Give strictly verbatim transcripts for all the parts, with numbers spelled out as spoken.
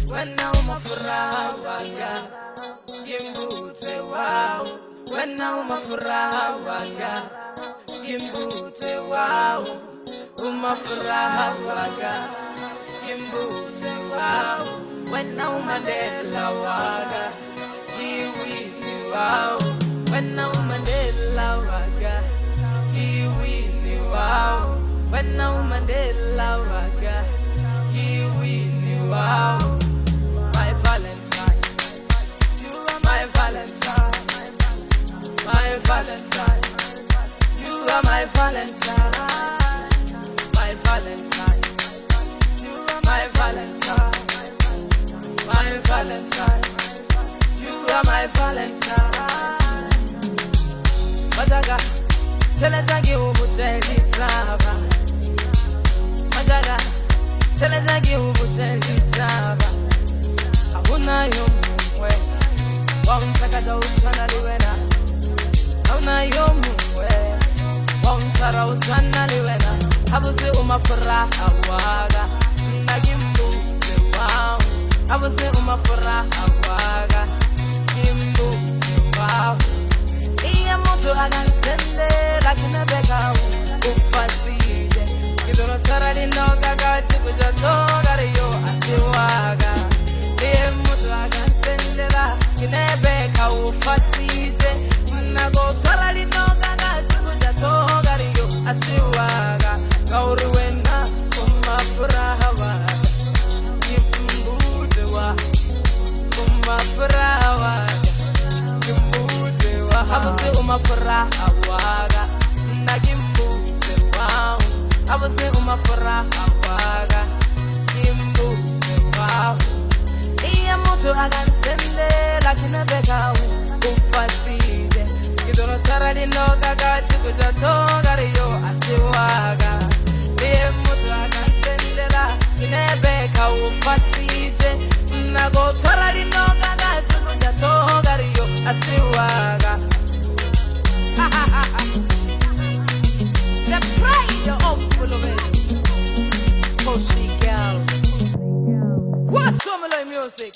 when now my furawaga, gimbute wow. When now my furawaga, gimbute wow. Uma furawaga, gimbute wow. When now my dela waga, giwi wow. When now my dela waga, giwi wow. When now my dela waga, giwi wow. My Valentine, you are my Valentine, my Valentine, you are my Valentine, my Valentine, you are my Valentine, my Valentine, you are my Valentine. Majaga, telezagi ubuteli traba. Majaga, telezagi ubuteli traba. Ahuna yomwe, wamtaka dausana liwena. Ahuna yomwe, wamtara usana liwena. Abuse umafura awaga, nagimbu wow. Abuse umafura awaga, gimbu wow. Iya moto agansende, lakina beka ufasije. Kidono tara linoga gachi kujatonga riyo asiwaga. Iya moto agansende la, kinebeka ufasije. Nago tara linoga gachi kujatonga riyo asiwaga. Gauruwena umafurawa, gimbudewa umafurawa, gimbudewa. Abuse umafurawa, nagimbudewa. Abuse umafurawa, gimbudewa. Iya moto agansende, lakina beka ufasije. Kidono tara linoga gachi kujatonga riyo asiwaga. Iya moto agansende la, kinebeka ufasije. Nago tara linoga gachi kujatonga riyo asiwaga. The pride of Fulome, Koshi girl. What's some of music?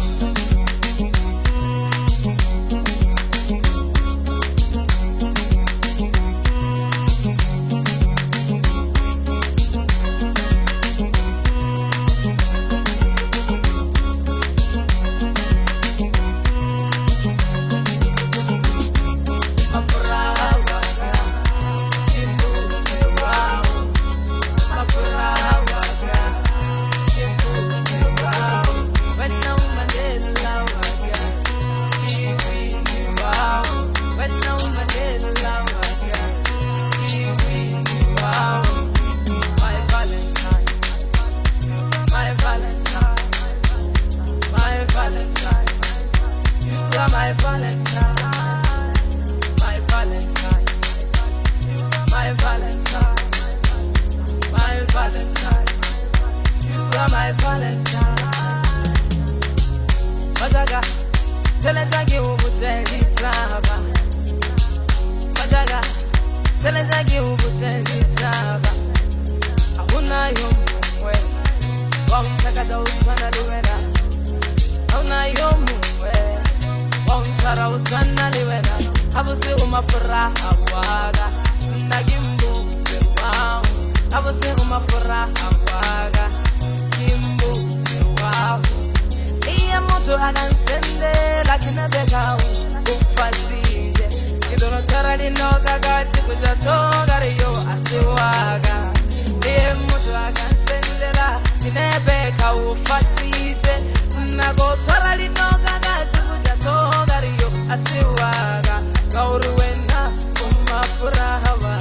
Telezagi ubuteli traba. Majaga, telezagi ubuteli traba. Ahuna yomwe, wamtaka dausana liwena. Ahuna yomwe, wamtara usana liwena. Abuse umafura awaga, nagimbu wow. Abuse umafura awaga, gimbu wow. Iya moto agansende, lakina beka ufasije. Kidono tara linoga gachi kujatonga riyo asiwaga. Iya moto agansende la, kinebeka ufasije. Nago tara linoga gachi kujatonga riyo asiwaga. Gauruwena umafurawa,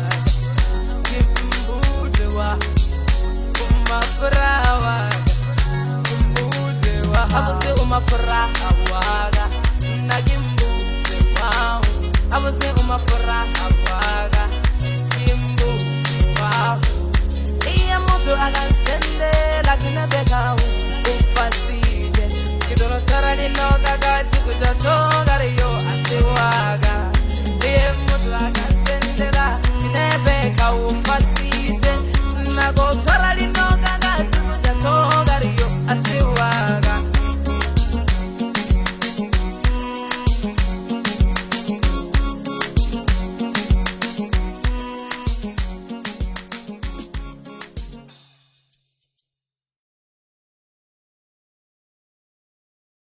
gimbudewa umafurawa. Abuse umafurawa, nagimbudewa. Abuse umafurawa, gimbudewa. Iya moto agansende, lakina beka ufasije. Kidono tara linoga gachi kujatonga